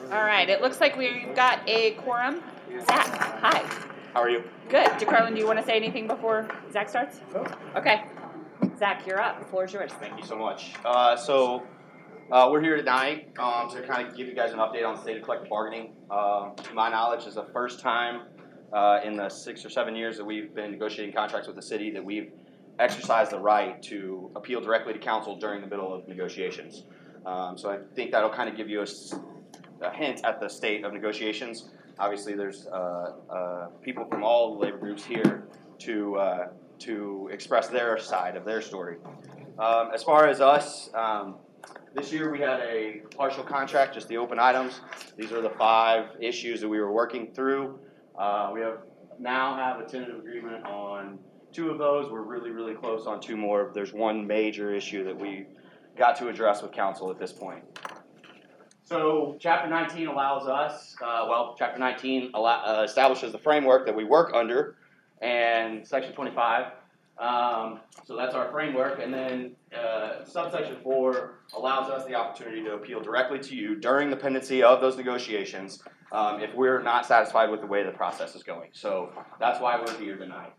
All right, it looks like we've got a quorum. Zach, hi. How are you? Good. DeCarlin, do you want to say anything before Zach starts? No. Okay. Zach, you're up. The floor is yours. Thank you so much. We're here tonight to kind of give you guys an update on the state of collective bargaining. To my knowledge, is the first time in the 6 or 7 years that we've been negotiating contracts with the city that we've exercised the right to appeal directly to council during the middle of negotiations. So I think that'll kind of give you a hint at the state of negotiations. Obviously, there's people from all the labor groups here to express their side of their story. As far as us, this year we had a partial contract, just the open items. These are the 5 issues that we were working through. We now have a tentative agreement on 2 of those. We're really close on 2 more. There's one major issue that we got to address with council at this point. So Chapter 19 allows us, Chapter 19 establishes the framework that we work under, and Section 25. So that's our framework, and then Subsection 4 allows us the opportunity to appeal directly to you during the pendency of those negotiations if we're not satisfied with the way the process is going. So that's why we're here tonight.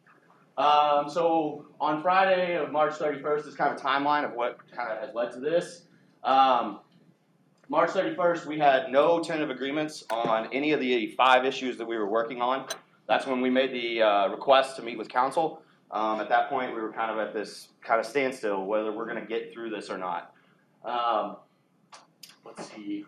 So on Friday of March 31st is kind of a timeline of what kind of has led to this. March 31st, we had no tentative agreements on any of the 5 issues that we were working on. That's when we made the request to meet with council. At that point, we were kind of at this kind of standstill, whether we're going to get through this or not. Let's see.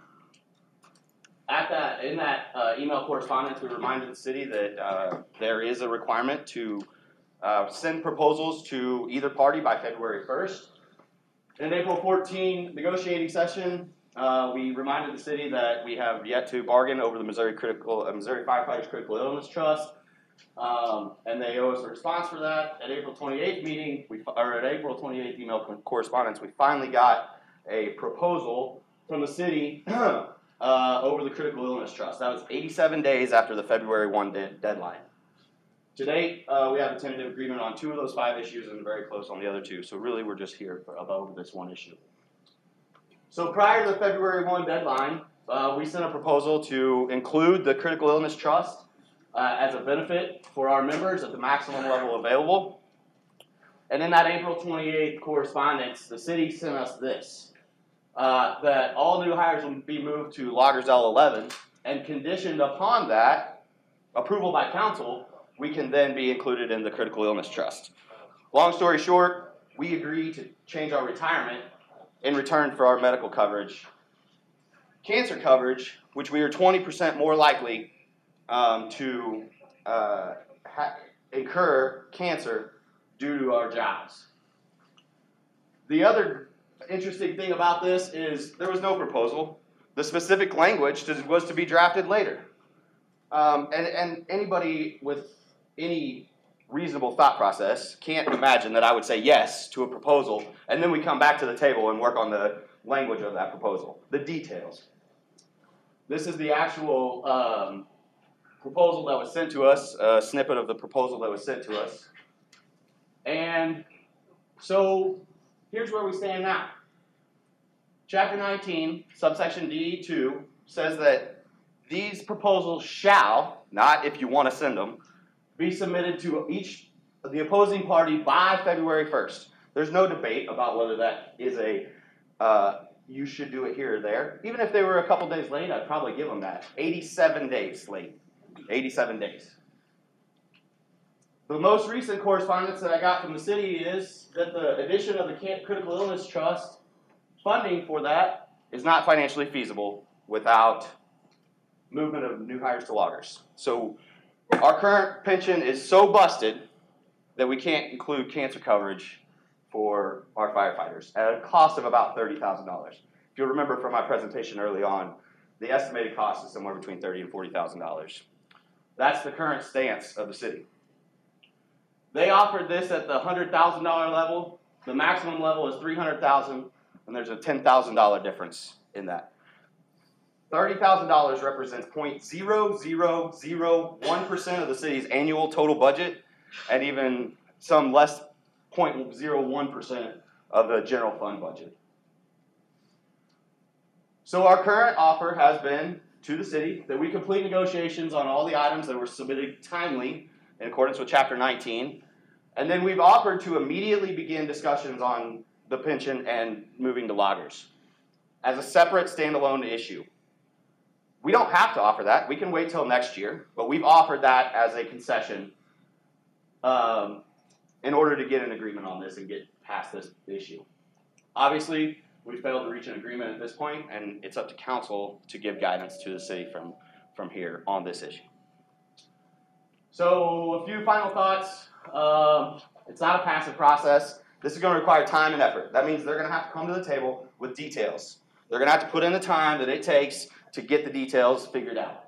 In that email correspondence, we reminded the city that there is a requirement to send proposals to either party by February 1st. In an April 14 negotiating session, we reminded the city that we have yet to bargain over the Missouri Firefighters Critical Illness Trust, and they owe us a response for that. At April 28th April 28th email correspondence, we finally got a proposal from the city over the Critical Illness Trust. That was 87 days after the February 1 deadline. To date, we have a tentative agreement on 2 of those 5 issues and very close on the other 2. So really, we're just here about this one issue. So prior to the February 1 deadline, we sent a proposal to include the Critical Illness Trust as a benefit for our members at the maximum level available. And in that April 28th correspondence, the city sent us this, that all new hires will be moved to Loggers L11, and conditioned upon that, approval by council, we can then be included in the Critical Illness Trust. Long story short, we agreed to change our retirement in return for our medical coverage. Cancer coverage, which we are 20% more likely to incur cancer due to our jobs. The other interesting thing about this is there was no proposal. The specific language was to be drafted later. And anybody with any reasonable thought process can't imagine that I would say yes to a proposal and then we come back to the table and work on the language of that proposal, the details. This is the actual proposal that was sent to us, a snippet of the proposal that was sent to us. And so here's where we stand now. Chapter 19, subsection D2 says that these proposals shall, not if you want to send them, be submitted to the opposing party by February 1st. There's no debate about whether that is you should do it here or there. Even if they were a couple days late, I'd probably give them that. 87 days late. 87 days. The most recent correspondence that I got from the city is that the addition of the Critical Illness Trust, funding for that is not financially feasible without movement of new hires to loggers. So our current pension is so busted that we can't include cancer coverage for our firefighters at a cost of about $30,000. If you'll remember from my presentation early on, the estimated cost is somewhere between $30,000 and $40,000. That's the current stance of the city. They offered this at the $100,000 level. The maximum level is $300,000, and there's a $10,000 difference in that. $30,000 represents 0.0001% of the city's annual total budget, and even some less 0.01% of the general fund budget. So our current offer has been to the city that we complete negotiations on all the items that were submitted timely in accordance with Chapter 19. And then we've offered to immediately begin discussions on the pension and moving to loggers as a separate standalone issue. We don't have to offer that. We can wait till next year, but we've offered that as a concession in order to get an agreement on this and get past this issue. Obviously, we failed to reach an agreement at this point, and it's up to council to give guidance to the city from here on this issue. So a few final thoughts. It's not a passive process. This is going to require time and effort. That means they're going to have to come to the table with details. They're going to have to put in the time that it takes to get the details figured out.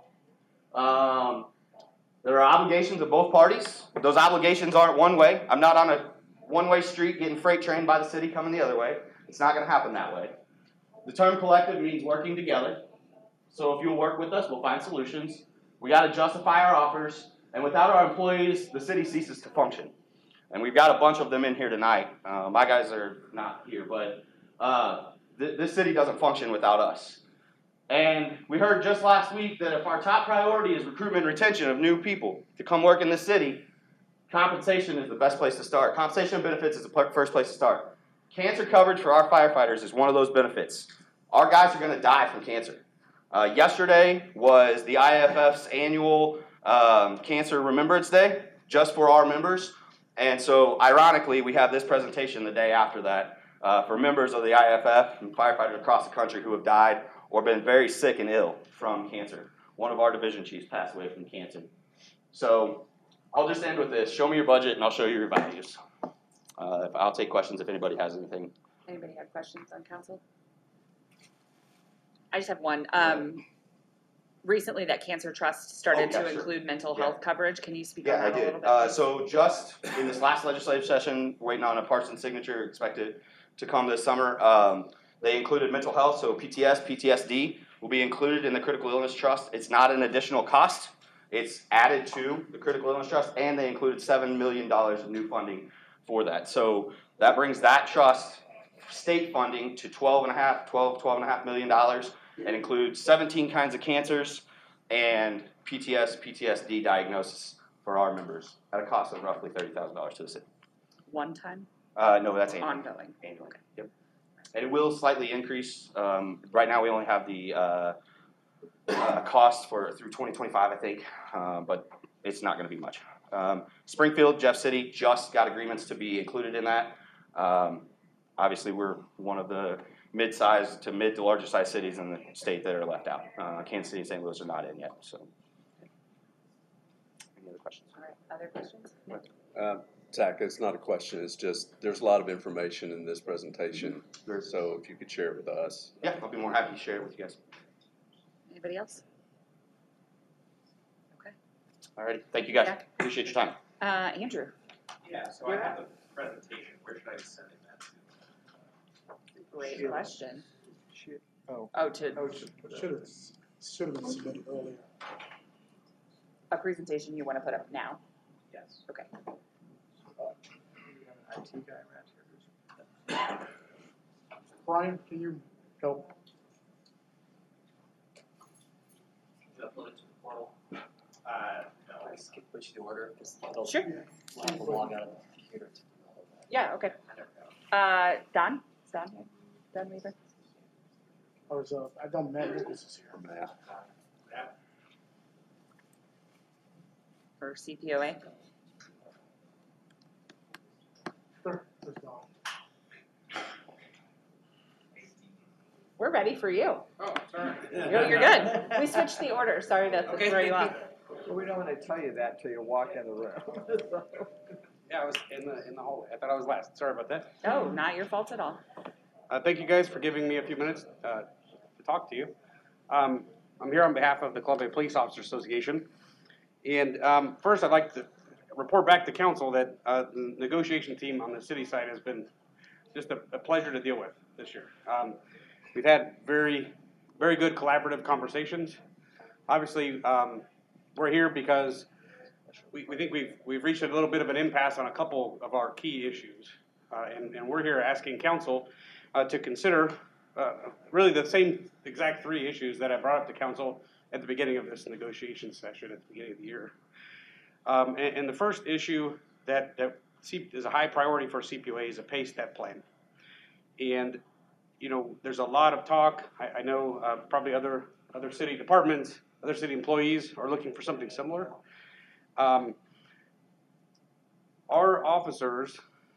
There are obligations of both parties. Those obligations aren't one way. I'm not on a one-way street getting freight trained by the city coming the other way. It's not going to happen that way. The term collective means working together. So if you'll work with us, we'll find solutions. We got to justify our offers. And without our employees, the city ceases to function. And we've got a bunch of them in here tonight. My guys are not here, but this city doesn't function without us. And we heard just last week that if our top priority is recruitment and retention of new people to come work in this city, compensation is the best place to start. Compensation and benefits is the first place to start. Cancer coverage for our firefighters is one of those benefits. Our guys are going to die from cancer. Yesterday was the IAFF's annual Cancer Remembrance Day, just for our members. And so, ironically, we have this presentation the day after that for members of the IAFF and firefighters across the country who have died or been very sick and ill from cancer. One of our division chiefs passed away from cancer. So, I'll just end with this. Show me your budget and I'll show you your values. I'll take questions if anybody has anything. Anybody have questions on council? I just have one. Recently, that Cancer Trust started to include mental health coverage. Can you speak on that a little bit? Yeah, I did. So just in this last legislative session, waiting on a partisan signature, expected to come this summer, they included mental health, so PTS, PTSD will be included in the Critical Illness Trust. It's not an additional cost. It's added to the Critical Illness Trust, and they included $7 million of new funding for that. So that brings that trust state funding to $12.5 million, and includes 17 kinds of cancers and PTSD diagnosis for our members at a cost of roughly $30,000 to the city. One time? No, that's annual. Ongoing. Annual. Okay. Yep. And it will slightly increase. Right now, we only have the cost for through 2025, I think, but it's not going to be much. Springfield, Jeff City just got agreements to be included in that. Obviously, we're one of the mid-sized to mid to larger size cities in the state that are left out. Kansas City and St. Louis are not in yet. So, any other questions? All right. Other questions? Zach, it's not a question. It's just there's a lot of information in this presentation. Mm-hmm. So if you could share it with us. Yeah, I'll be more happy to share it with you guys. Anybody else? Okay. All right. Thank you guys. Yeah. Appreciate your time. Andrew. Yeah, so I have the presentation. Where should I be sending that to? Great question. Oh, To should have been submitted earlier. a presentation you want to put up now? Yes. Okay. IT guy around here. Brian, can you help? Should I upload it to the portal? No. I skip which the order because it'll Sure. log out of the computer. Yeah, okay. I don't know. Don? Is Don here? Don Weaver? I don't Matt Nichols is here. That, Or CPOA? There's Don. We're ready for you. oh, sorry. You're good. We switched the order. Sorry to throw you off. Well, we don't want to tell you that till you walk in the room. Yeah, I was in the hallway. I thought I was last. Sorry about that. Oh, not your fault at all. Thank you guys for giving me a few minutes to talk to you. I'm here on behalf of the Columbia Police Officers Association. And first, I'd like to report back to council that the negotiation team on the city side has been just a pleasure to deal with this year. We've had very, very good collaborative conversations. Obviously, we're here because we think we've reached a little bit of an impasse on a couple of our key issues. And we're here asking council to consider really the same exact three issues that I brought up to council at the beginning of this negotiation session at the beginning of the year. And the first issue that is a high priority for CPOA is a pay step plan. And, you know, there's a lot of talk. I know probably other city departments, other city employees are looking for something similar. Our officers,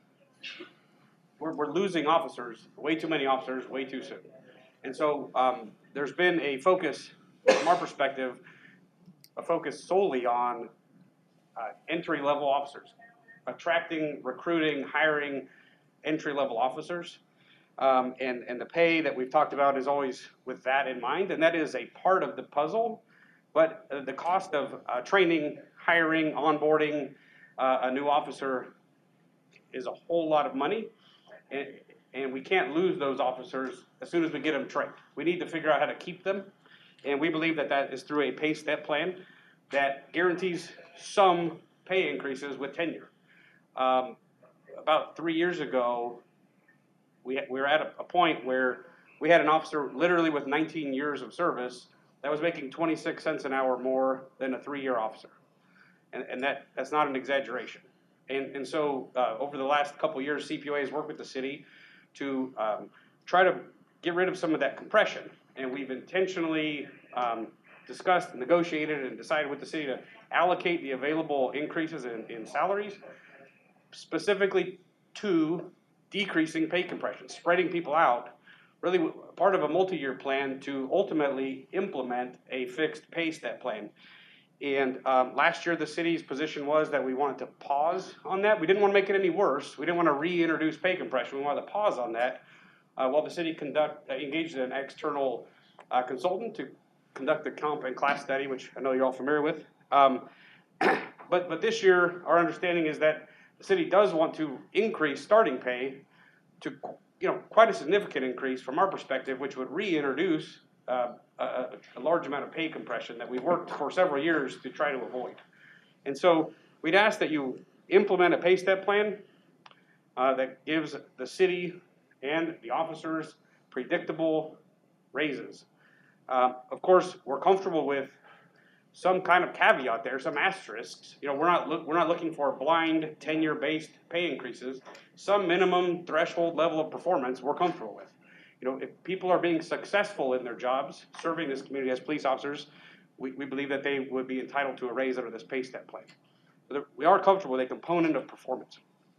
we're losing officers, way too many officers, way too soon. And so there's been a focus, from our perspective, a focus solely on entry-level officers, attracting, recruiting, hiring entry-level officers. And the pay that we've talked about is always with that in mind, and that is a part of the puzzle. But the cost of training, hiring, onboarding a new officer is a whole lot of money, and we can't lose those officers as soon as we get them trained. We need to figure out how to keep them, and we believe that that is through a pay step plan that guarantees some pay increases with tenure. About 3 years ago, we were at a point where we had an officer literally with 19 years of service that was making 26 cents an hour more than a 3-year officer. And that's not an exaggeration. And so over the last couple of years, CPOA has worked with the city to try to get rid of some of that compression. And we've intentionally discussed, negotiated, and decided with the city to allocate the available increases in salaries specifically to decreasing pay compression, spreading people out, really part of a multi-year plan to ultimately implement a fixed pay step plan. And last year, the city's position was that we wanted to pause on that. We didn't want to make it any worse. We didn't want to reintroduce pay compression. We wanted to pause on that while the city engaged an external consultant to conduct the comp and class study, which I know you're all familiar with. But this year, our understanding is that the city does want to increase starting pay to, you know, quite a significant increase from our perspective, which would reintroduce a large amount of pay compression that we've worked for several years to try to avoid. And so we'd ask that you implement a pay step plan that gives the city and the officers predictable raises. Of course, we're comfortable with some kind of caveat there, some asterisks. You know, we're not looking for blind tenure-based pay increases. Some minimum threshold level of performance we're comfortable with. You know, if people are being successful in their jobs, serving this community as police officers, we believe that they would be entitled to a raise under this pay step plan. So we are comfortable with a component of performance.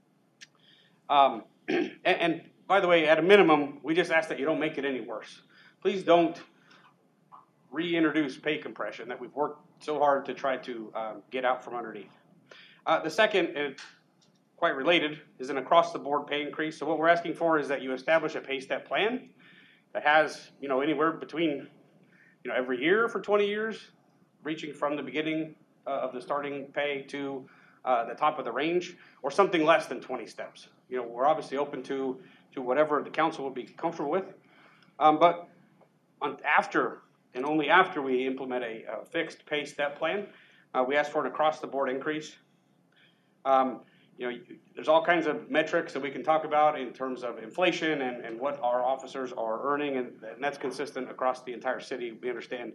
And by the way, at a minimum, we just ask that you don't make it any worse. Please don't reintroduce pay compression that we've worked so hard to try to get out from underneath. The second, and quite related, is an across-the-board pay increase. So what we're asking for is that you establish a pay step plan that has, you know, anywhere between, you know, every year for 20 years, reaching from the beginning of the starting pay to the top of the range, or something less than 20 steps. You know, we're obviously open to whatever the council would be comfortable with. But after, and only after we implement a fixed pay step plan, we ask for an across-the-board increase. You know, there's all kinds of metrics that we can talk about in terms of inflation and what our officers are earning, and that's consistent across the entire city, we understand.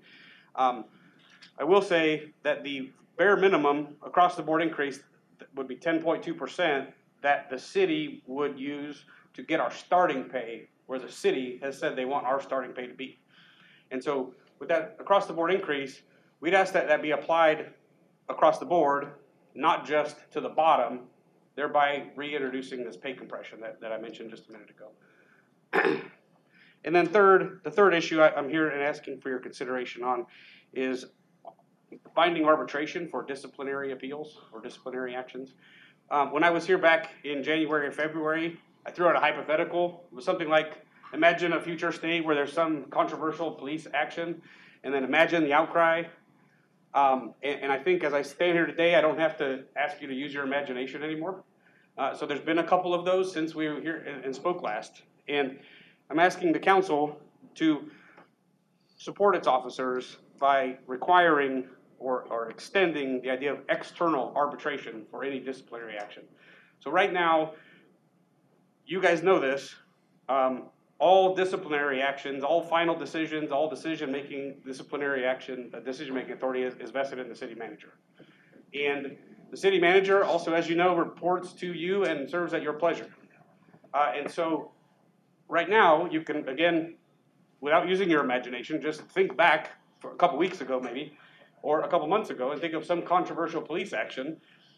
I will say that the bare minimum across-the-board increase would be 10.2% that the city would use to get our starting pay where the city has said they want our starting pay to be. And so with that across-the-board increase, we'd ask that that be applied across the board, not just to the bottom, thereby reintroducing this pay compression that I mentioned just a minute ago. And then the third issue I'm here and asking for your consideration on is binding arbitration for disciplinary appeals or disciplinary actions. When I was here back in January and February, I threw out a hypothetical. It was something like, imagine a future state where there's some controversial police action, and then imagine the outcry. And I think as I stand here today, I don't have to ask you to use your imagination anymore. So there's been a couple of those since we were here and spoke last. And I'm asking the council to support its officers by requiring or extending the idea of external arbitration for any disciplinary action. So right now, you guys know this, all disciplinary actions, all final decisions, all decision-making, disciplinary action, decision-making authority is vested in the city manager. And the city manager also, as you know, reports to you and serves at your pleasure. And so right now, you can, again, without using your imagination, just think back for a couple weeks ago maybe, or a couple months ago, and think of some controversial police action.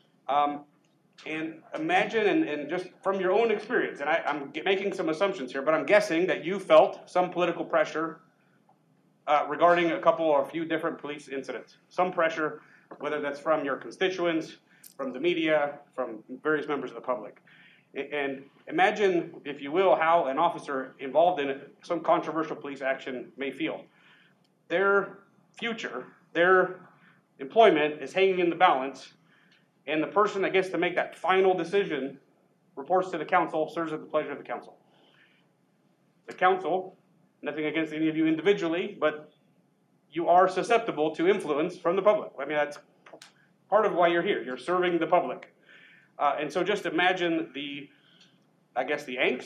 And imagine, and just from your own experience, and I'm making some assumptions here, but I'm guessing that you felt some political pressure regarding a couple or a few different police incidents. Some pressure, whether that's from your constituents, from the media, from various members of the public. And imagine, if you will, how an officer involved in some controversial police action may feel. Their future, their employment is hanging in the balance, and the person that gets to make that final decision reports to the council, serves at the pleasure of the council. The council, nothing against any of you individually, but you are susceptible to influence from the public. I mean, that's part of why you're here. You're serving the public. And so just imagine the angst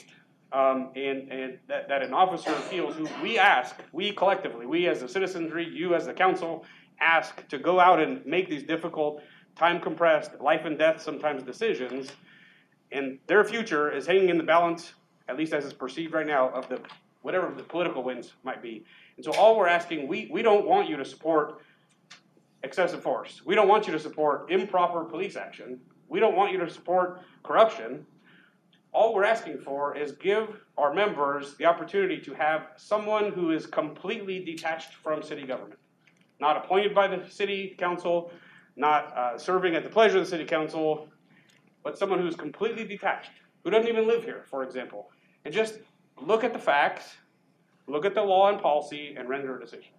and that an officer feels, who we collectively, we as the citizenry, you as the council, ask to go out and make these difficult, time-compressed, life and death sometimes decisions, and their future is hanging in the balance, at least as it's perceived right now, of the whatever the political winds might be. And so all we're asking, we don't want you to support excessive force. We don't want you to support improper police action. We don't want you to support corruption. All we're asking for is give our members the opportunity to have someone who is completely detached from city government, not appointed by the city council, not serving at the pleasure of the city council, but someone who's completely detached, who doesn't even live here, for example, and just look at the facts, look at the law and policy, and render a decision.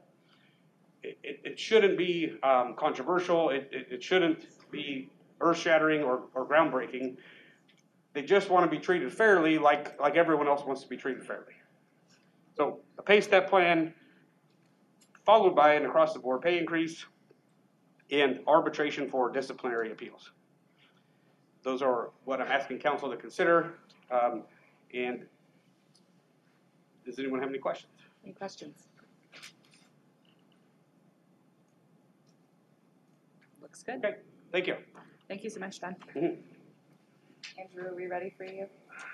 It shouldn't be controversial. It shouldn't be earth-shattering or groundbreaking. They just want to be treated fairly, like everyone else wants to be treated fairly. So a pay step plan, followed by an across-the-board pay increase, and arbitration for disciplinary appeals. Those are what I'm asking council to consider. And does anyone have any questions? Any questions? Looks good. Okay, thank you. Thank you so much, Don. Mhm. Andrew, are we ready for you?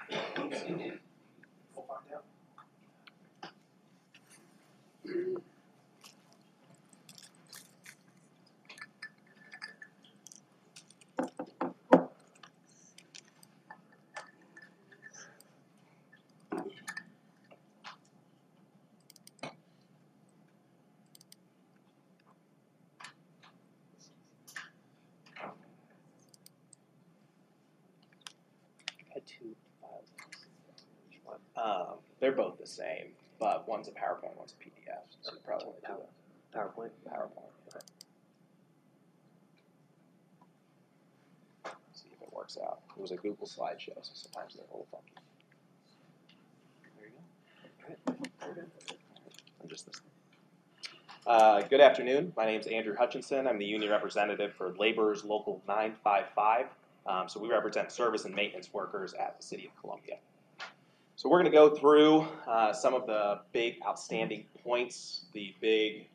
Had two files. Which one? They're both the same, but one's a PowerPoint, one's a PDF. So you probably want to do a PowerPoint. Okay. See if it works out. It was a Google slideshow, so sometimes they're a little funky. There you go. All right. I'm just listening. Good afternoon. My name is Andrew Hutchinson. I'm the union representative for Laborers Local 955. So we represent service and maintenance workers at the City of Columbia. So we're going to go through some of the big outstanding points, the big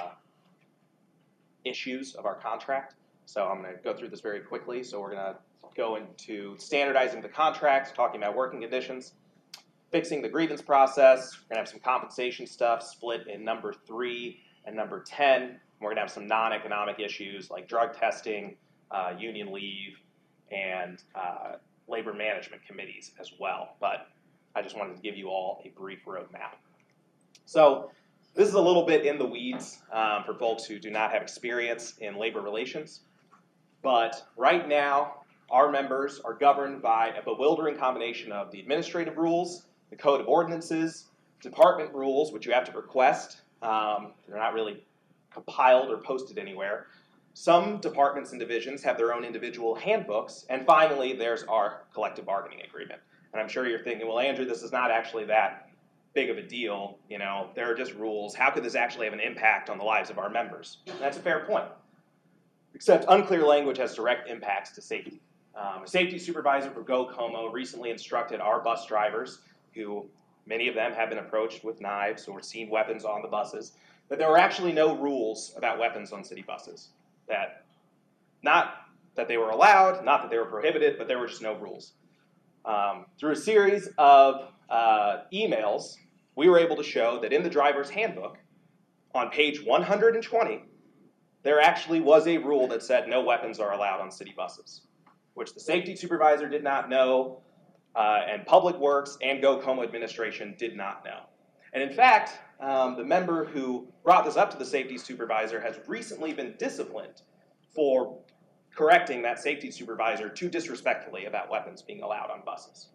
issues of our contract. So I'm going to go through this very quickly. So we're going to go into standardizing the contract, talking about working conditions, fixing the grievance process. We're going to have some compensation stuff split in number 3 and number 10. We're going to have some non-economic issues like drug testing, union leave, and labor management committees as well. But I just wanted to give you all a brief roadmap. So this is a little bit in the weeds for folks who do not have experience in labor relations. But right now, our members are governed by a bewildering combination of the administrative rules, the code of ordinances, department rules, which you have to request. They're not really compiled or posted anywhere. Some departments and divisions have their own individual handbooks. And finally, there's our collective bargaining agreement. And I'm sure you're thinking, well, Andrew, this is not actually that big of a deal. You know, there are just rules. How could this actually have an impact on the lives of our members? And that's a fair point. Except unclear language has direct impacts to safety. A safety supervisor for Go Como recently instructed our bus drivers, who many of them have been approached with knives or seen weapons on the buses, that there were actually no rules about weapons on city buses. That not that they were allowed, not that they were prohibited, but there were just no rules. Through a series of emails, we were able to show that in the driver's handbook, on page 120, there actually was a rule that said no weapons are allowed on city buses, which the safety supervisor did not know, and Public Works and GoComo administration did not know. And in fact, the member who brought this up to the safety supervisor has recently been disciplined for correcting that safety supervisor too disrespectfully about weapons being allowed on buses.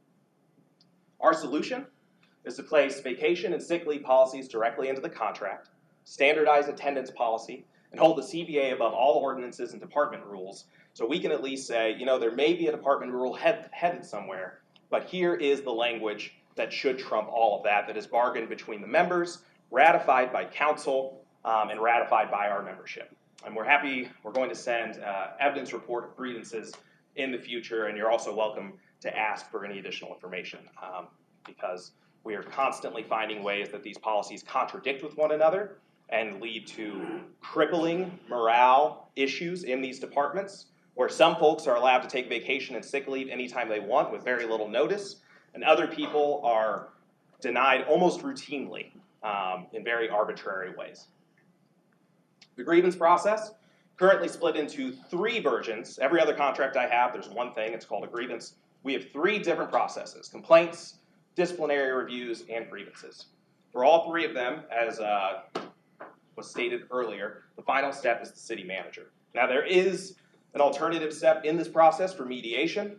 Our solution is to place vacation and sick leave policies directly into the contract, standardize attendance policy, and hold the CBA above all ordinances and department rules, so we can at least say, you know, there may be a department rule headed somewhere, but here is the language that should trump all of that is bargained between the members, ratified by council, and ratified by our membership. And we're going to send evidence report of grievances in the future, and you're also welcome to ask for any additional information, because we are constantly finding ways that these policies contradict with one another and lead to crippling morale issues in these departments, where some folks are allowed to take vacation and sick leave anytime they want with very little notice, and other people are denied almost routinely in very arbitrary ways. The grievance process, currently split into 3 versions. Every other contract I have, there's one thing, it's called a grievance. We have 3 different processes: complaints, disciplinary reviews, and grievances. For all 3 of them, as was stated earlier, the final step is the city manager. Now, there is an alternative step in this process for mediation.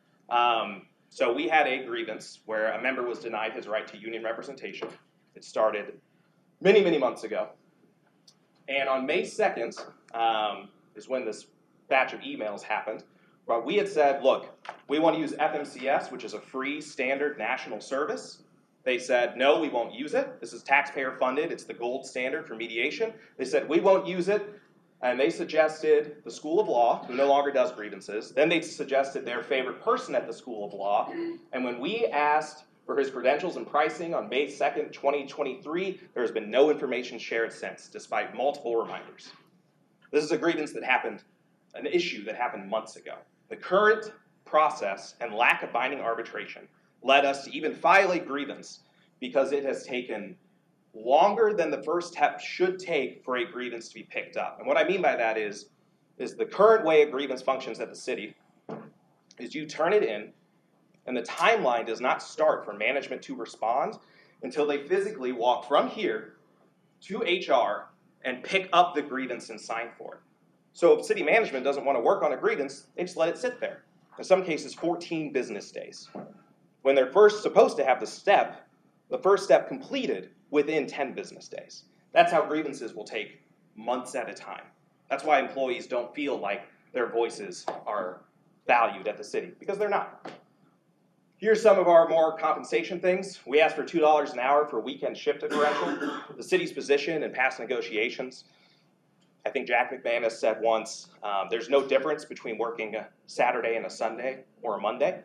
So we had a grievance where a member was denied his right to union representation. It started many, many months ago. And on May 2nd is when this batch of emails happened, where we had said, look, we want to use FMCS, which is a free standard national service. They said, no, we won't use it. This is taxpayer funded. It's the gold standard for mediation. They said, we won't use it. And they suggested the School of Law, who no longer does grievances. Then they suggested their favorite person at the School of Law. And when we asked for his credentials and pricing on May 2nd, 2023, there has been no information shared since, despite multiple reminders. This is a grievance that happened, an issue that happened months ago. The current process and lack of binding arbitration led us to even file a grievance because it has taken longer than the first step should take for a grievance to be picked up. And what I mean by that is the current way a grievance functions at the city is you turn it in, and the timeline does not start for management to respond until they physically walk from here to HR and pick up the grievance and sign for it. So if city management doesn't want to work on a grievance, they just let it sit there. In some cases, 14 business days. When they're first supposed to have the first step completed within 10 business days. That's how grievances will take months at a time. That's why employees don't feel like their voices are valued at the city, because they're not. Here's some of our more compensation things. We asked for $2 an hour for weekend shift differential. The city's position in past negotiations, I think Jack McManus said once, there's no difference between working a Saturday and a Sunday or a Monday.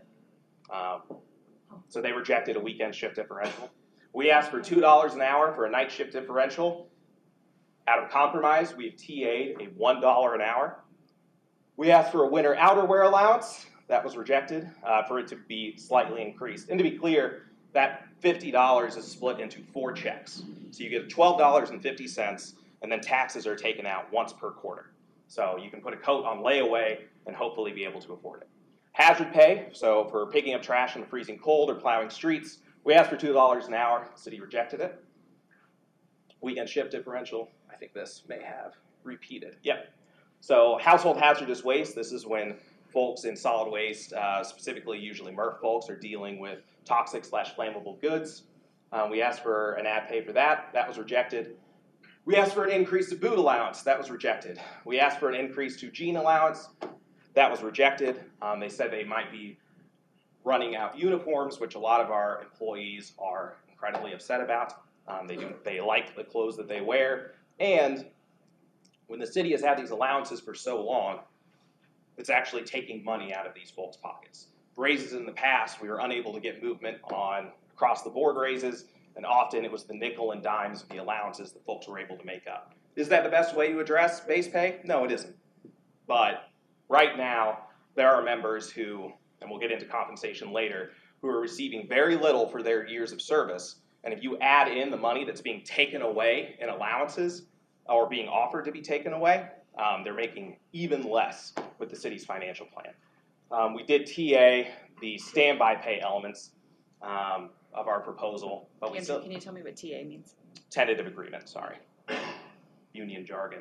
So they rejected a weekend shift differential. We asked for $2 an hour for a night shift differential. Out of compromise, we've TA'd a $1 an hour. We asked for a winter outerwear allowance. That was rejected for it to be slightly increased. And to be clear, that $50 is split into 4 checks. So you get $12.50, and then taxes are taken out once per quarter. So you can put a coat on layaway and hopefully be able to afford it. Hazard pay, so for picking up trash in the freezing cold or plowing streets, we asked for $2 an hour. The city rejected it. Weekend shift differential, I think this may have repeated. Yep. So household hazardous waste, this is when folks in solid waste, specifically usually MRF folks, are dealing with toxic/flammable goods. We asked for an ad pay for that. That was rejected. We asked for an increase to boot allowance. That was rejected. We asked for an increase to jean allowance. That was rejected. They said they might be running out uniforms, which a lot of our employees are incredibly upset about. They like the clothes that they wear. And when the city has had these allowances for so long, it's actually taking money out of these folks' pockets. Raises in the past, we were unable to get movement on across the board raises, and often it was the nickel and dimes of the allowances that folks were able to make up. Is that the best way to address base pay? No, it isn't. But right now, there are members who, and we'll get into compensation later, who are receiving very little for their years of service. And if you add in the money that's being taken away in allowances or being offered to be taken away, they're making even less with the city's financial plan. We did TA the standby pay elements of our proposal, but we Andrew, still, can you tell me what TA means? tentative agreement, sorry, union jargon.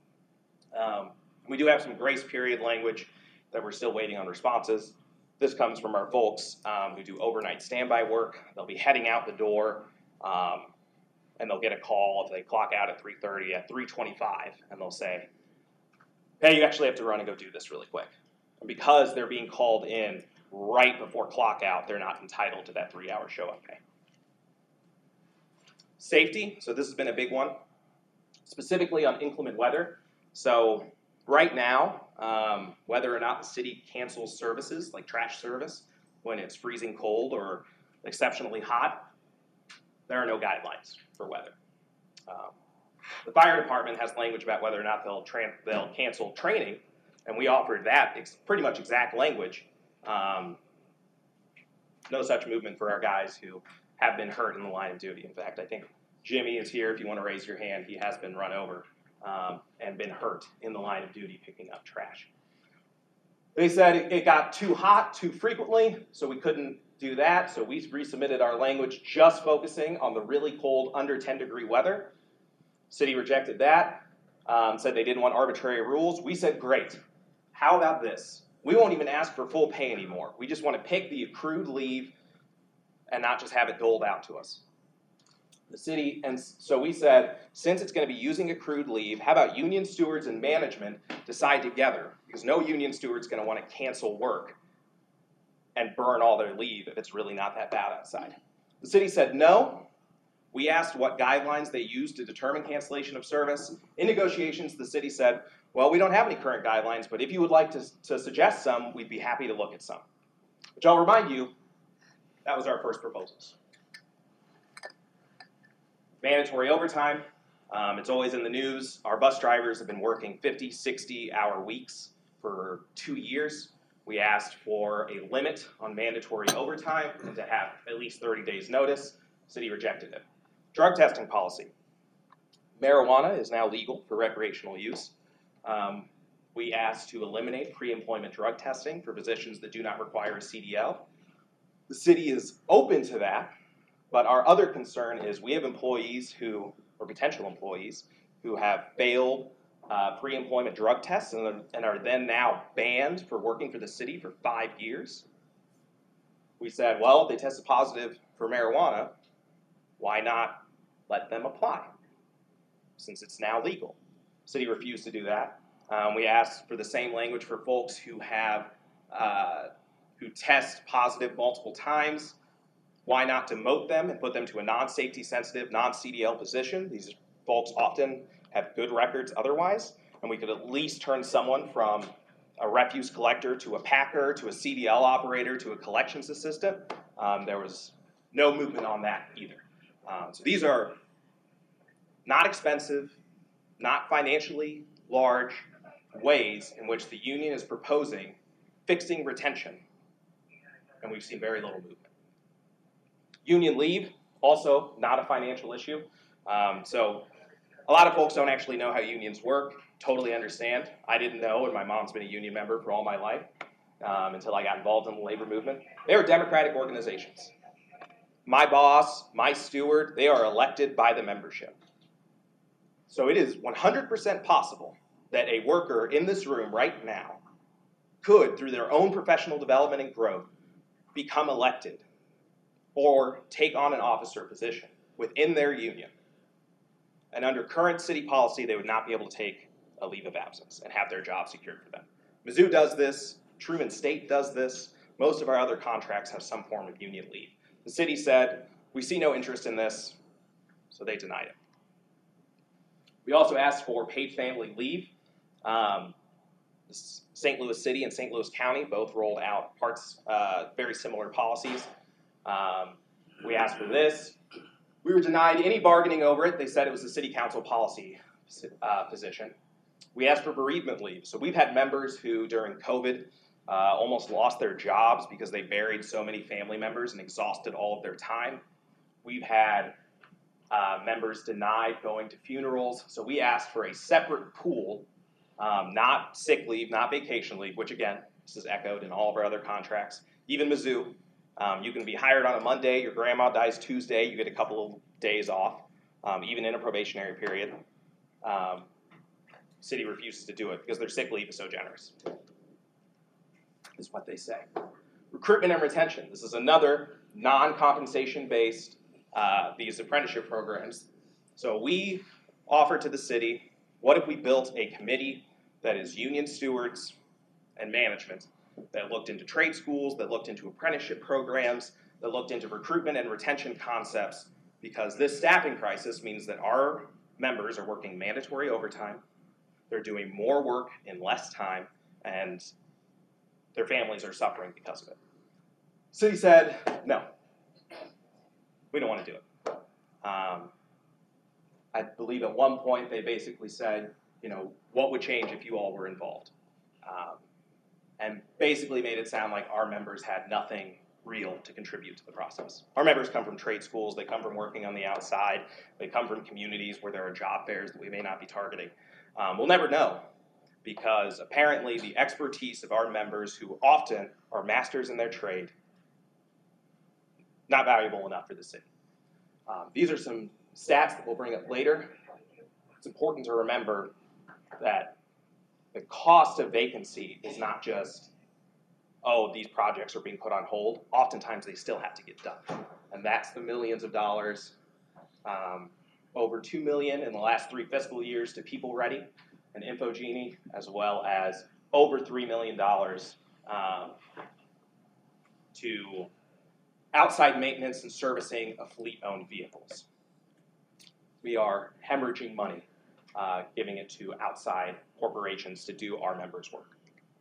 We do have some grace period language that we're still waiting on responses. This comes from our folks who do overnight standby work. They'll be heading out the door, and they'll get a call if they clock out at 3:30 at 3:25, and they'll say, hey, you actually have to run and go do this really quick. And because they're being called in right before clock out, they're not entitled to that 3-hour show-up pay. Safety, so this has been a big one, specifically on inclement weather. So right now, whether or not the city cancels services like trash service when it's freezing cold or exceptionally hot, there are no guidelines for weather. The fire department has language about whether or not they'll cancel training, and we offered that pretty much exact language. No such movement for our guys who have been hurt in the line of duty. In fact, I think Jimmy is here. If you want to raise your hand, he has been run over and been hurt in the line of duty picking up trash. They said it got too hot too frequently, so we couldn't do that. So we resubmitted our language just focusing on the really cold under 10-degree weather. City rejected that, said they didn't want arbitrary rules. We said, great. How about this? We won't even ask for full pay anymore. We just want to pick the accrued leave and not just have it doled out to us. The city, and so we said, since it's going to be using accrued leave, how about union stewards and management decide together? Because no union steward's going to want to cancel work and burn all their leave if it's really not that bad outside. The city said no. We asked what guidelines they used to determine cancellation of service. In negotiations, the city said, well, we don't have any current guidelines, but if you would like to suggest some, we'd be happy to look at some. Which I'll remind you, that was our first proposals. Mandatory overtime, it's always in the news. Our bus drivers have been working 50, 60-hour weeks for 2 years. We asked for a limit on mandatory overtime and to have at least 30 days notice. City rejected it. Drug testing policy. Marijuana is now legal for recreational use. We asked to eliminate pre-employment drug testing for positions that do not require a CDL. The city is open to that, but our other concern is we have employees who, or potential employees, who have failed pre-employment drug tests and are then now banned for working for the city for 5 years. We said, well, if they tested positive for marijuana, why not let them apply, since it's now legal? City refused to do that. We asked for the same language for folks who have who test positive multiple times. Why not demote them and put them to a non-safety sensitive, non-CDL position? These folks often have good records otherwise, and we could at least turn someone from a refuse collector to a packer to a CDL operator to a collections assistant. There was no movement on that either. So these are not expensive, not financially large ways in which the union is proposing fixing retention, and we've seen very little movement. Union leave, also not a financial issue. So a lot of folks don't actually know how unions work. Totally understand. I didn't know, and my mom's been a union member for all my life until I got involved in the labor movement. They are democratic organizations. My boss, my steward, they are elected by the membership. So it is 100% possible that a worker in this room right now could, through their own professional development and growth, become elected or take on an officer position within their union. And under current city policy, they would not be able to take a leave of absence and have their job secured for them. Mizzou does this. Truman State does this. Most of our other contracts have some form of union leave. The city said, we see no interest in this, so they denied it. We also asked for paid family leave. St. Louis City and St. Louis County both rolled out very similar policies. We asked for this. We were denied any bargaining over it. They said it was a city council policy position. We asked for bereavement leave. So we've had members who, during COVID, almost lost their jobs because they buried so many family members and exhausted all of their time. We've had members denied going to funerals. So we asked for a separate pool, not sick leave, not vacation leave, which again, this is echoed in all of our other contracts. Even Mizzou, you can be hired on a Monday, your grandma dies Tuesday, you get a couple of days off, even in a probationary period. City refuses to do it because their sick leave is so generous, is what they say. Recruitment and retention. This is another non-compensation based, these apprenticeship programs. So we offered to the city, what if we built a committee that is union stewards and management that looked into trade schools, that looked into apprenticeship programs, that looked into recruitment and retention concepts, because this staffing crisis means that our members are working mandatory overtime, they're doing more work in less time, and their families are suffering because of it. City said, no, we don't want to do it. I believe at one point they basically said, you know, what would change if you all were involved? And basically made it sound like our members had nothing real to contribute to the process. Our members come from trade schools, they come from working on the outside, they come from communities where there are job fairs that we may not be targeting. We'll never know, because apparently the expertise of our members, who often are masters in their trade, not valuable enough for the city. These are some stats that we'll bring up later. It's important to remember that the cost of vacancy is not just, oh, these projects are being put on hold. Oftentimes they still have to get done. And that's the millions of dollars, over $2 million in the last 3 fiscal years to People Ready and InfoGenie, as well as over $3 million to outside maintenance and servicing of fleet-owned vehicles. We are hemorrhaging money, giving it to outside corporations to do our members' work.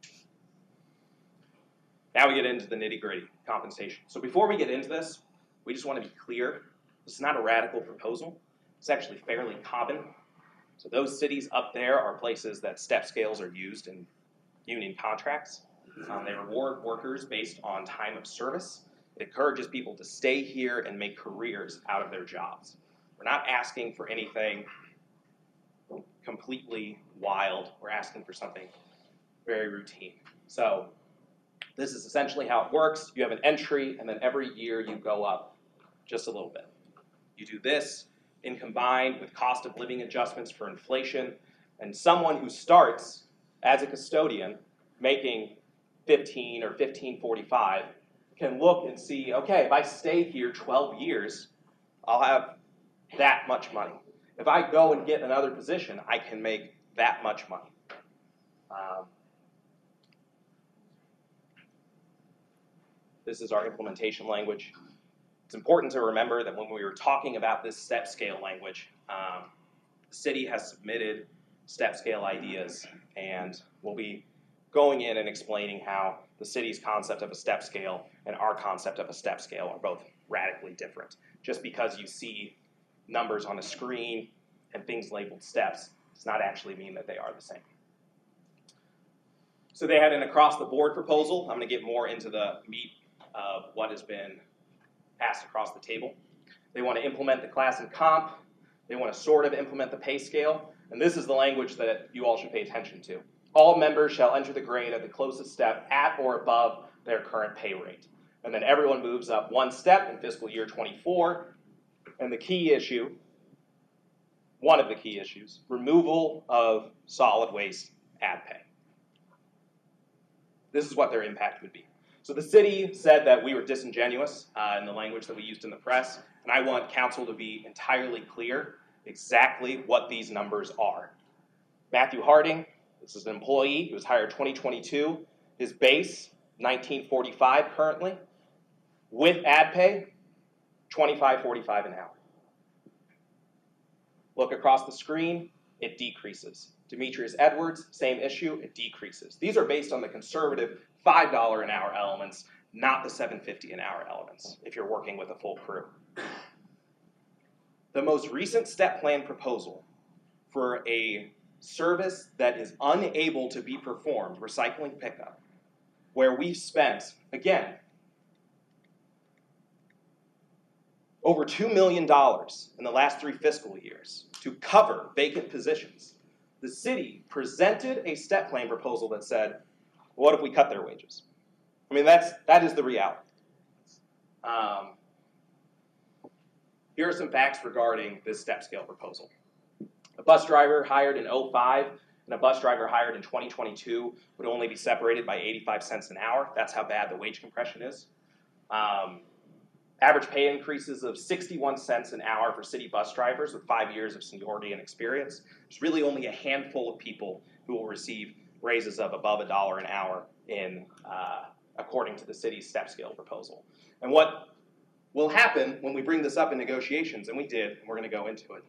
Now we get into the nitty-gritty compensation. So before we get into this, we just want to be clear. This is not a radical proposal. It's actually fairly common. So those cities up there are places that step scales are used in union contracts. They reward workers based on time of service. It encourages people to stay here and make careers out of their jobs. We're not asking for anything completely wild. We're asking for something very routine. So this is essentially how it works. You have an entry, and then every year you go up just a little bit. You do this in combined with cost of living adjustments for inflation, and someone who starts as a custodian making $15 or $15.45 can look and see, okay, if I stay here 12 years, I'll have that much money. If I go and get another position, I can make that much money. This is our implementation language. It's important to remember that when we were talking about this step scale language, the city has submitted step scale ideas, and we'll be going in and explaining how the city's concept of a step scale and our concept of a step scale are both radically different. Just because you see numbers on a screen and things labeled steps does not actually mean that they are the same. So they had an across-the-board proposal. I'm going to get more into the meat of what has been passed across the table. They want to implement the class and comp. They want to sort of implement the pay scale. And this is the language that you all should pay attention to. All members shall enter the grade at the closest step at or above their current pay rate. And then everyone moves up one step in fiscal year 24. And the key issue, one of the key issues, removal of solid waste ad pay. This is what their impact would be. So the city said that we were disingenuous in the language that we used in the press, and I want council to be entirely clear exactly what these numbers are. Matthew Harding, this is an employee, he was hired 2022. His base, $19.45 currently. With ad pay, $25.45 an hour. Look across the screen, it decreases. Demetrius Edwards, same issue, it decreases. These are based on the conservative $5 an hour elements not the $7.50 an hour elements if you're working with a full crew. The most recent step plan proposal for a service that is unable to be performed, recycling pickup, where we've spent, again, over $2 million in the last 3 fiscal years to cover vacant positions. The city presented a step plan proposal that said, what if we cut their wages? I mean, that is the reality. Here are some facts regarding this step scale proposal. A bus driver hired in 2005 and a bus driver hired in 2022 would only be separated by 85 cents an hour. That's how bad the wage compression is. Average pay increases of 61 cents an hour for city bus drivers with 5 years of seniority and experience. There's really only a handful of people who will receive raises of above $1 an hour in, according to the city's step scale proposal. And what will happen when we bring this up in negotiations, and we did, and we're going to go into it,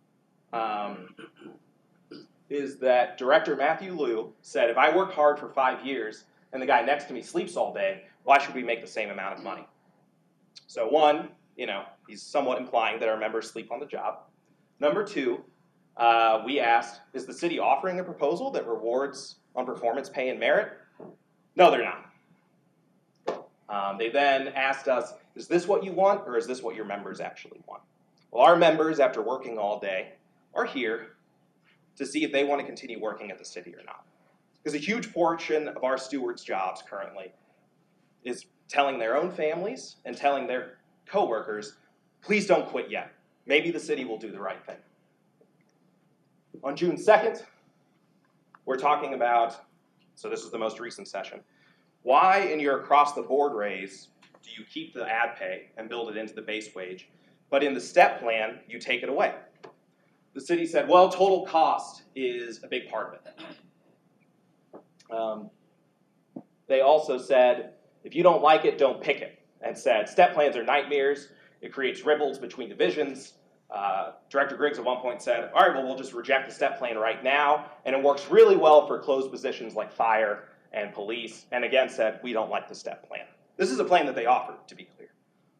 is that Director Matthew Liu said, if I work hard for 5 years and the guy next to me sleeps all day, why should we make the same amount of money? So one, he's somewhat implying that our members sleep on the job. Number two, we asked, is the city offering a proposal that rewards on performance pay and merit? No, they're not. They then asked us, is this what you want or is this what your members actually want? Well, our members, after working all day, are here to see if they want to continue working at the city or not. Because a huge portion of our stewards' jobs currently is telling their own families and telling their coworkers, please don't quit yet. Maybe the city will do the right thing. On June 2nd, we're talking about, so this is the most recent session, why in your across-the-board raise do you keep the ad pay and build it into the base wage, but in the step plan, you take it away? The city said, well, total cost is a big part of it. They also said, if you don't like it, don't pick it, and said step plans are nightmares. It creates ripples between divisions. Director Griggs at one point said, all right, well, we'll just reject the step plan right now, and it works really well for closed positions like fire and police, and again said, we don't like the step plan. This is a plan that they offered, to be clear.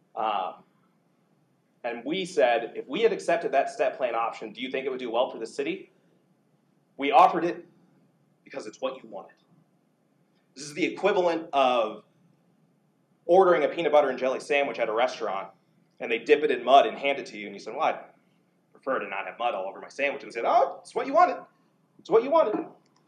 And we said, if we had accepted that step plan option, do you think it would do well for the city? We offered it because it's what you wanted. This is the equivalent of ordering a peanut butter and jelly sandwich at a restaurant, and they dip it in mud and hand it to you, and you said, well, I prefer to not have mud all over my sandwich, and they said, oh, it's what you wanted. It's what you wanted.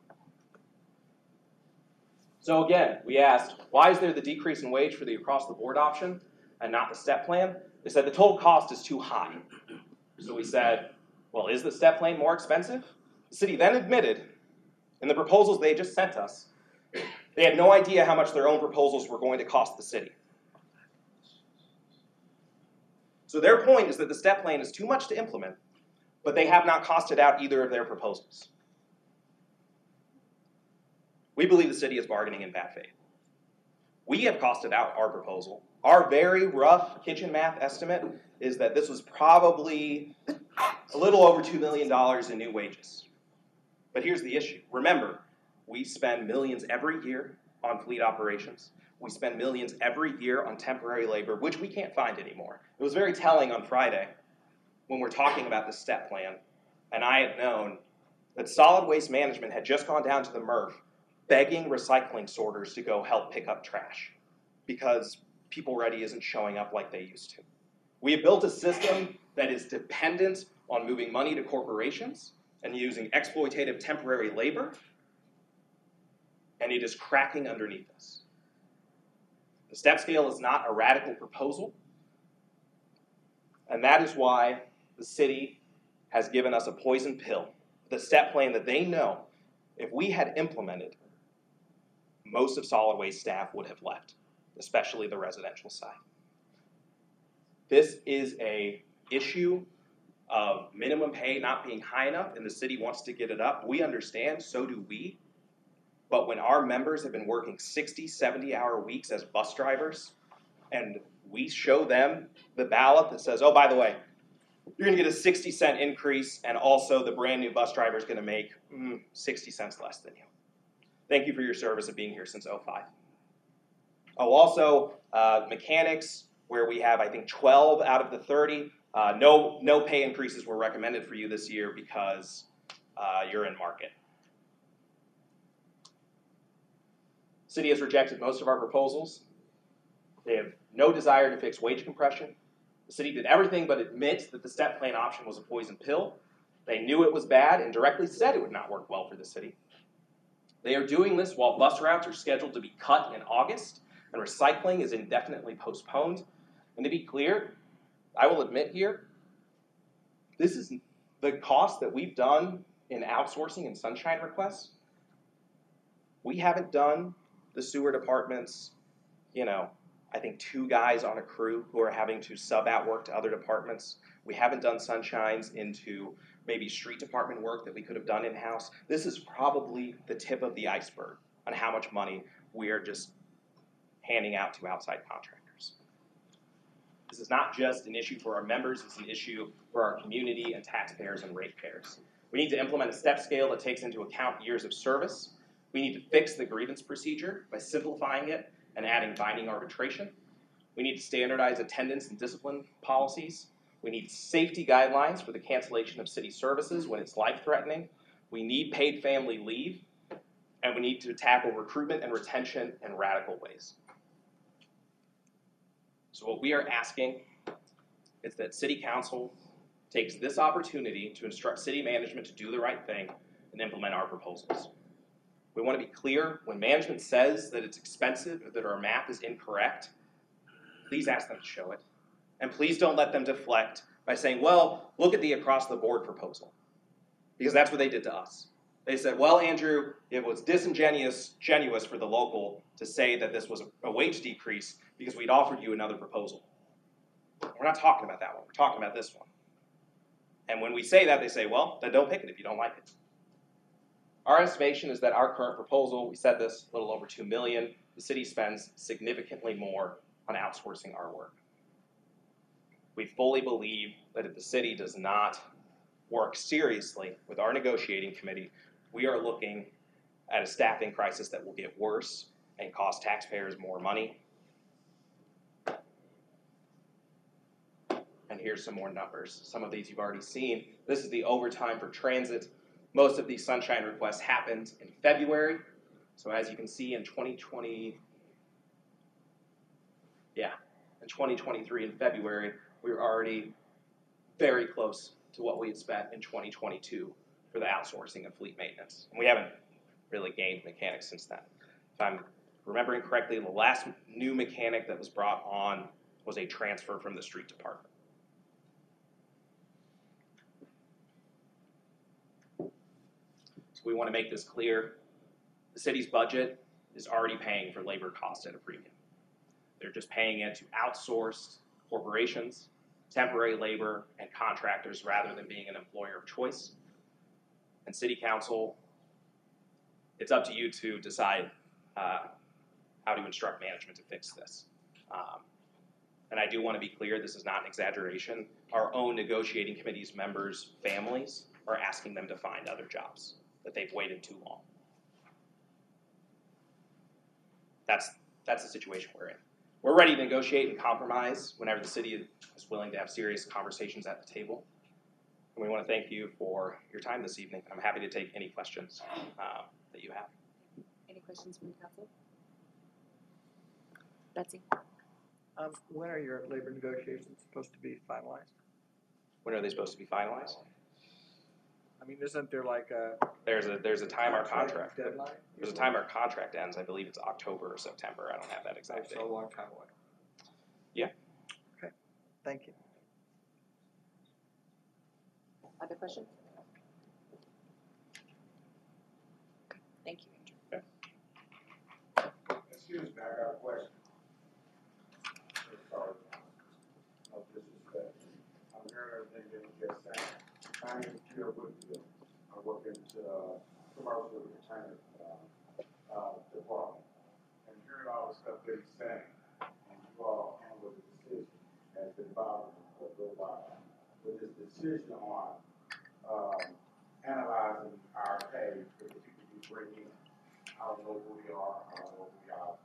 So again, we asked, why is there the decrease in wage for the across-the-board option and not the step plan? They said the total cost is too high. So we said, well, is the step plan more expensive? The city then admitted, in the proposals they just sent us, they had no idea how much their own proposals were going to cost the city. So their point is that the step plan is too much to implement, but they have not costed out either of their proposals. We believe the city is bargaining in bad faith. We have costed out our proposal. Our very rough kitchen math estimate is that this was probably a little over $2 million in new wages. But here's the issue. Remember, we spend millions every year on fleet operations. We spend millions every year on temporary labor, which we can't find anymore. It was very telling on Friday when we're talking about the step plan, and I had known that solid waste management had just gone down to the MRF begging recycling sorters to go help pick up trash because People Ready isn't showing up like they used to. We have built a system that is dependent on moving money to corporations and using exploitative temporary labor, and it is cracking underneath us. The step scale is not a radical proposal, and that is why the city has given us a poison pill, the step plan that they know if we had implemented, most of solid waste staff would have left, especially the residential side. This is an issue of minimum pay not being high enough, and the city wants to get it up. We understand, so do we. But when our members have been working 60, 70-hour weeks as bus drivers, and we show them the ballot that says, oh, by the way, you're going to get a 60-cent increase, and also the brand new bus driver is going to make 60 cents less than you. Thank you for your service of being here since 2005. Oh, also, mechanics, where we have, I think, 12 out of the 30, no pay increases were recommended for you this year because you're in market. City has rejected most of our proposals. They have no desire to fix wage compression. The city did everything but admit that the step plan option was a poison pill. They knew it was bad and directly said it would not work well for the city. They are doing this while bus routes are scheduled to be cut in August and recycling is indefinitely postponed. And to be clear, I will admit here, this is the cost that we've done in outsourcing and sunshine requests. We haven't done the sewer department's, I think 2 guys on a crew who are having to sub out work to other departments. We haven't done sunshines into maybe street department work that we could have done in-house. This is probably the tip of the iceberg on how much money we are just handing out to outside contractors. This is not just an issue for our members, it's an issue for our community and taxpayers and ratepayers. We need to implement a step scale that takes into account years of service. We need to fix the grievance procedure by simplifying it and adding binding arbitration. We need to standardize attendance and discipline policies. We need safety guidelines for the cancellation of city services when it's life-threatening. We need paid family leave. And we need to tackle recruitment and retention in radical ways. So what we are asking is that City Council takes this opportunity to instruct city management to do the right thing and implement our proposals. We want to be clear, when management says that it's expensive or that our math is incorrect, please ask them to show it. And please don't let them deflect by saying, well, look at the across-the-board proposal. Because that's what they did to us. They said, well, Andrew, it was disingenuous for the local to say that this was a wage decrease because we'd offered you another proposal. We're not talking about that one. We're talking about this one. And when we say that, they say, well, then don't pick it if you don't like it. Our estimation is that our current proposal, we said this, a little over $2 million, the city spends significantly more on outsourcing our work. We fully believe that if the city does not work seriously with our negotiating committee, we are looking at a staffing crisis that will get worse and cost taxpayers more money. And here's some more numbers. Some of these you've already seen. This is the overtime for transit. Most of these sunshine requests happened in February. So as you can see in 2023 in February, we were already very close to what we had spent in 2022 for the outsourcing of fleet maintenance. And we haven't really gained mechanics since then. If I'm remembering correctly, the last new mechanic that was brought on was a transfer from the street department. So we want to make this clear. The city's budget is already paying for labor costs at a premium. They're just paying it to outsourced corporations, temporary labor, and contractors rather than being an employer of choice. And City Council, it's up to you to decide how to instruct management to fix this. And I do want to be clear, this is not an exaggeration. Our own negotiating committee's members' families are asking them to find other jobs, that they've waited too long. That's the situation we're in. We're ready to negotiate and compromise whenever the city is willing to have serious conversations at the table. And we want to thank you for your time this evening. I'm happy to take any questions that you have. Any questions from the council? Betsy? When are your labor negotiations supposed to be finalized? When are they supposed to be finalized? I mean, isn't there like a There's a time our contract. deadline? There's a time our contract ends. I believe it's October or September. I don't have that exact date. So a long time away. Yeah. Okay, thank you. Other questions? Okay. Thank you, Andrew. Excuse me, I got a question. Sorry. No disrespect. I'm hearing everything that you just said. My name is Peter Woodfield. I work in the commercial retirement department. And hearing all the stuff that he's saying, and you all handle the decision has been bothering me for a little while. With this decision on analyzing our pay for the people we bring in. I don't know who we are, I don't know who we are. I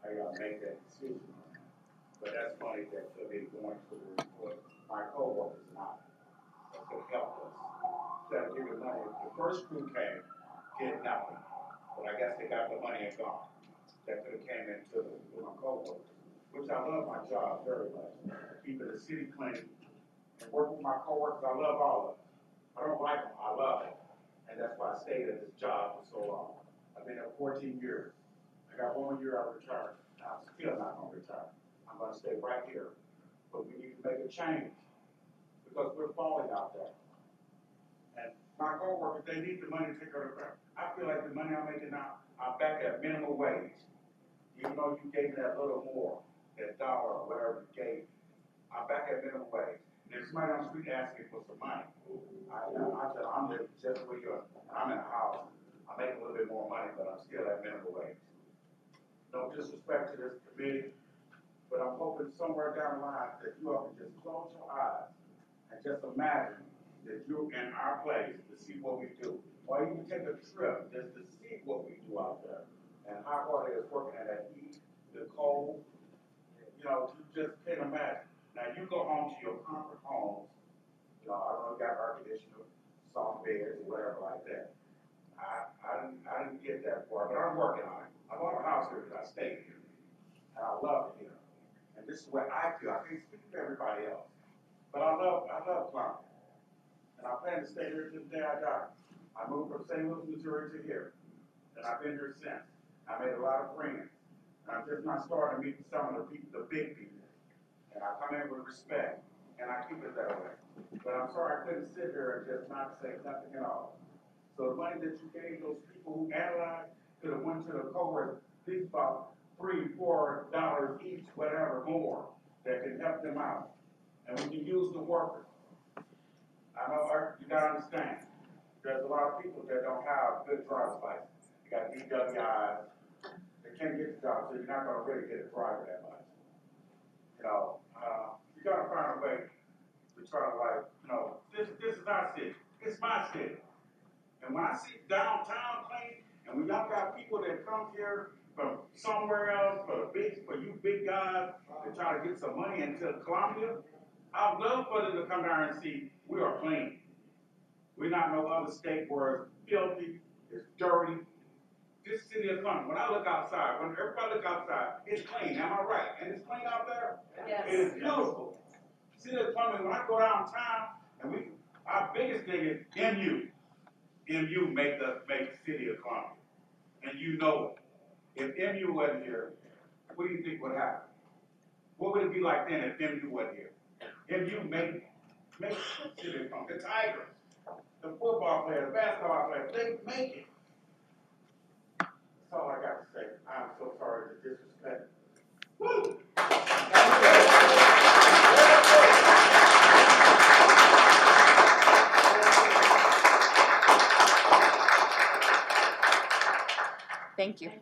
make that decision. But that's money that could be going to my coworkers not, that could help us. That give the money, the first crew came, did nothing, but I guess they got the money and gone. That could have came into my coworkers, which I love my job very much. Keeping the city clean and work with my coworkers, I love all of them. I don't like them, I love them. And that's why I stayed at this job for so long. I've been there 14 years. I got 1 more year I retire. I'm still not gonna retire. I'm gonna stay right here. But we need to make a change because we're falling out there. And my coworkers, they need the money to take care of their family. I feel like the money I'm making now, I'm back at minimum wage. Even though you gave me that little more, that dollar or whatever you gave, I'm back at minimum wage. And if somebody on the street asks me for some money, I tell them I'm just where you are. I'm in a house. I'm making a little bit more money, but I'm still at minimum wage. No disrespect to this committee, but I'm hoping somewhere down the line that you all can just close your eyes and just imagine that you're in our place to see what we do. Or even take a trip just to see what we do out there. And how hard it is working at that heat, the cold. You know, you just can't imagine. Now you go home to your comfort homes. You know, I don't know if you got air conditioner, soft beds, or whatever like that. I didn't get that far, but I'm working on it. I bought a house here because I stayed here. And I love it here. And this is where I feel. I can't speak for everybody else. But I love Columbia. And I plan to stay here till the day I die. I moved from St. Louis, Missouri to here. And I've been here since. I made a lot of friends. And I'm just not starting to meet some of the people, the big people. And I come in with respect. And I keep it that way. But I'm sorry I couldn't sit here and just not say nothing at all. So the money that you gave those people who analyzed could have went to the cohort, at least about $3, $4 each, whatever more, that can help them out. And we can use the workers. I know you gotta understand, there's a lot of people that don't have good driver's license. You got DWIs, they can't get the job, so you're not gonna really get a driver that much. You know, you gotta find a way to try to this is our city, it's my city. And when I see downtown clean, and when y'all got people that come here from somewhere else, for you big guys that try to get some money into Columbia, I'd love for them to come down and see we are clean. We're not no other state where it's filthy, it's dirty. This city of Columbia, when I look outside, when everybody look outside, it's clean, am I right? And it's clean out there? Yes. It is beautiful. City of Columbia, when I go downtown, and our biggest thing is MU. MU make the city of Columbia. And you know it. If MU wasn't here, what do you think would happen? What would it be like then if MU wasn't here? MU make the city of Columbia. The Tigers, the football players, the basketball players, they make it. That's all I got to say. I'm so sorry to disrespect. Woo! Thank you.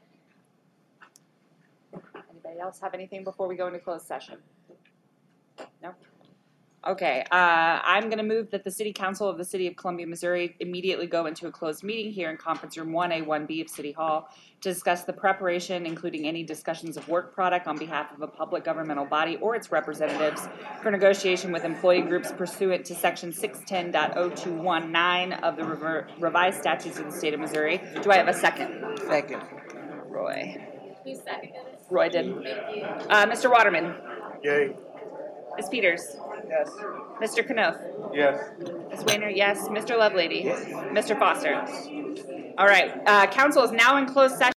Anybody else have anything before we go into closed session? No? Okay, I'm going to move that the City Council of the City of Columbia, Missouri immediately go into a closed meeting here in Conference Room 1A, 1B of City Hall to discuss the preparation, including any discussions of work product on behalf of a public governmental body or its representatives for negotiation with employee groups pursuant to Section 610.0219 of the revised statutes of the state of Missouri. Do I have a second? Second. Roy. Who seconded it? Roy did. Thank you. Mr. Waterman. Yay. Ms. Peters. Yes. Mr. Knuth. Yes. Ms. Weiner, yes. Mr. Lovelady. Yes. Mr. Foster. All right. Council is now in closed session.